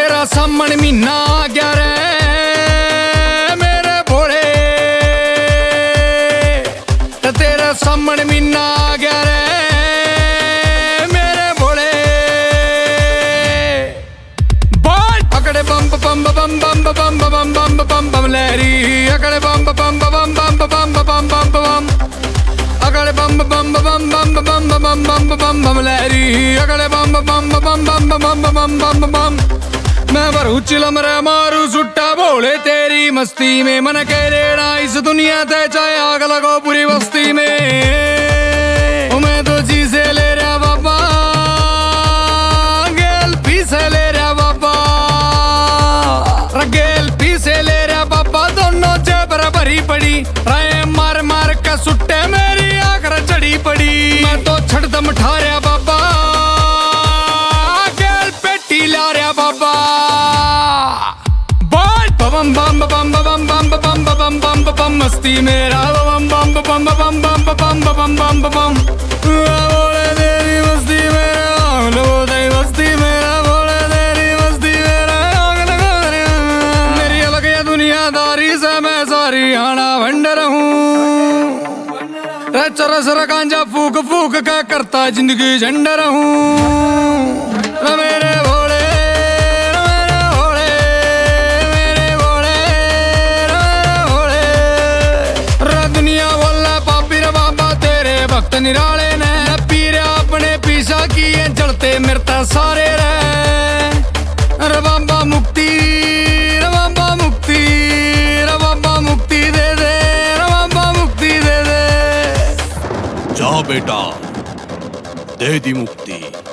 तेरा सामण महीना आ गया रे मेरे भोले, तेरा सामण महीना आ गया रे मेरे भोले। बोल अकड़े बम बम बम बम बम बम बम बम बम लहरी, अकड़े बम बम बम बम बम बम बम बम, अकड़े बम बम बम बम बम बम बम बम बम लहरी, अकड़े बम बम बम बम बम बम बम बम। मैं भरू चिलम रे मारू सुट्टा भोले तेरी मस्ती में, मन के रेड़ा इस दुनिया ते चाहे आग लगो पूरी बस्ती में। मैं तो जी से ले रहा बाबा, गेल पी से ले रहा बाबा, गेल पी से ले रहा बाबा, दोनों जेबर भरी पड़ी राय मार मार के सुट्टे मेरी आकर चढ़ी पड़ी। मैं तो छड़दम ठा रहा बाबा, गेल पेटी ला रहा बाबा। बम बम बम बम बम बम बम बम बम मस्ती मेरा बम बम बम बम बम बम बम बम बम, भोले तेरी मस्ती मेरा, लो तेरी मस्ती मेरा, भोले तेरी मस्ती मेरा। मेरी अलग ये दुनियादारी से मैं सारी आना भंडर हूँ, चरस गांजा फूक फूक का करता जिंदगी झंडर हूँ। मेरे भोले निराले ने पीर अपने पीछा किए जलते मरता सारे रे। बाबा मुक्ति, बाबा मुक्ति, बाबा मुक्ति दे दे, बाबा मुक्ति दे दे। जा बेटा दे दी मुक्ति।